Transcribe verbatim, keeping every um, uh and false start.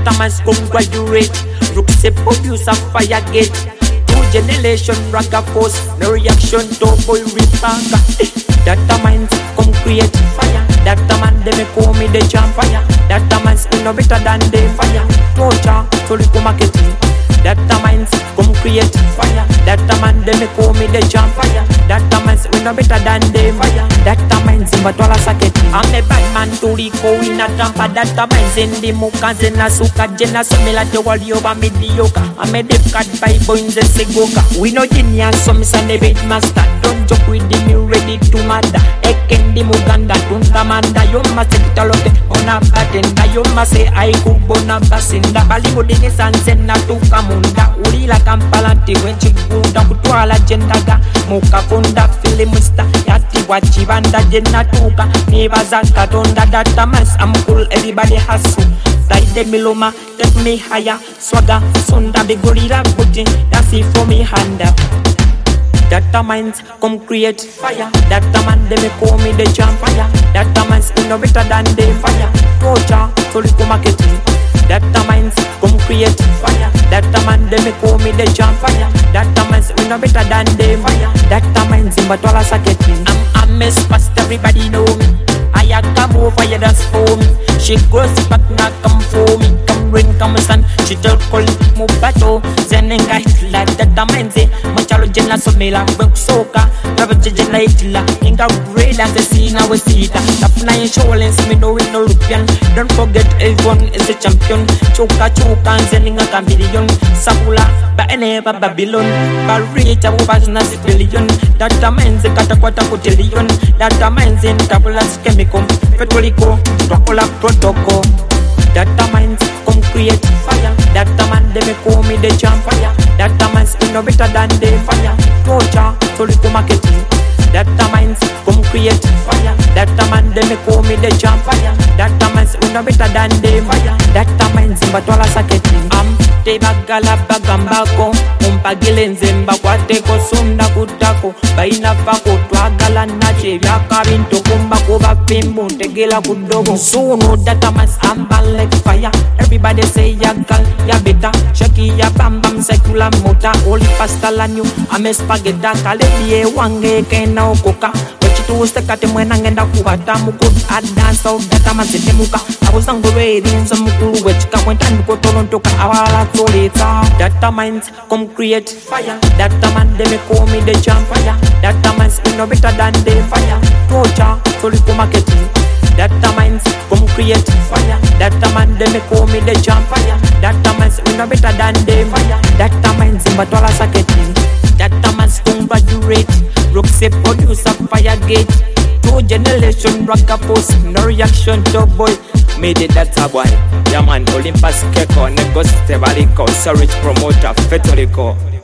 Data man's congratulate. Rook say produce a fire gate. New generation ragga force. No reaction to boy repaga. Data man's come create fire. Data man they me call me the champ fire. Data man's no better than the fire. Torture to the marketing. Data man's come create fire. Data man they me call me the champ fire. Data man's no better than the fire. Data man's in batwala saketi. I'm the bad man to Rico in a trampa. Data man's in the muka zena suka jena somela te wali over mediocre. I'm a deep cut by boys and segoka. We know genius so miss and the master. Don't joke with the me ready to murder. Ekendi muganda tunta manda. You must take it all of it on a batenda. You must say I could bona basinda. Bollywood in the sanzena to kamunda. Ulila kampalanti when chikunda kutwala jendaga. Muka kunda filimusta. Yati wachibanda jena tuka. Nevaza katonda data mas. I'm cool everybody hustle. Like the miloma, take me higher. Swagger, sunda big gorilla putin. That's it for me hand up. Data minds come create fire. Data man they me call me the champ fire. Data minds no better than the fire. Torture, so little marketing. Data minds come create fire. Data man they me call me the champ fire. Data minds no better than the fire. Data minds in batwala saketi. I'm a mess past everybody know me. I come over here that's for me. She goes but not come for me. Come rain come sun. She told call mo bato. Zenenga hitla data minds machalo jena somela bank soka. Never jena hitla. Inga real as a scene we see that. Tapna insurance me no win no rupian. Don't forget everyone is a champion. Choka choka zenenga kambilion. Sabula ba ene ba Babylon. Ba reach a was na billion. Data minds kata kwata kotillion. Data minds in tabulas chemical. Petrolico, Dracula protocol. Data minds come create fire. Data man they me call me the champ fire. Data man's no better than the fire. Torture, so little marketing. Data minds come create fire. Data man they me call me the champ fire. Data man's no better than the fire. Data minds in batwala saketi. I'm the bagala bagambako. Umpagilenze mbakwateko sunda kutako. Baina pako twagala nache vyakabinto kumbako bapimbu ntegela kudogo. Suno data man's ambal like fire. Everybody say ya gal, ya beta. Shaki ya bam bam secular mota. Oli pasta la new. Ame spaghetti kalebie wange kena okoka. Wachitu ustekate mwena ngenda kuwata. Mukud adansa of data man's ite muka. Awusango ready nza mukulu wechika. Wentandu kotorontoka awala solita. Data minds come create fire. Data man they me call me the champ fire. Data man's no better than the fire. Torture, so little marketing. Data minds come create fire. Data man they me call me the champ fire. Data man's no better than the fire. Data minds in batwala saketi. Data man's congratulate. Rook say produce a fire gate. Two generation ragga post. No reaction to boy. Made it data boy. Yeah man, Olympus Keko, Negos Tebaliko, Surrich promoter, Fetolico.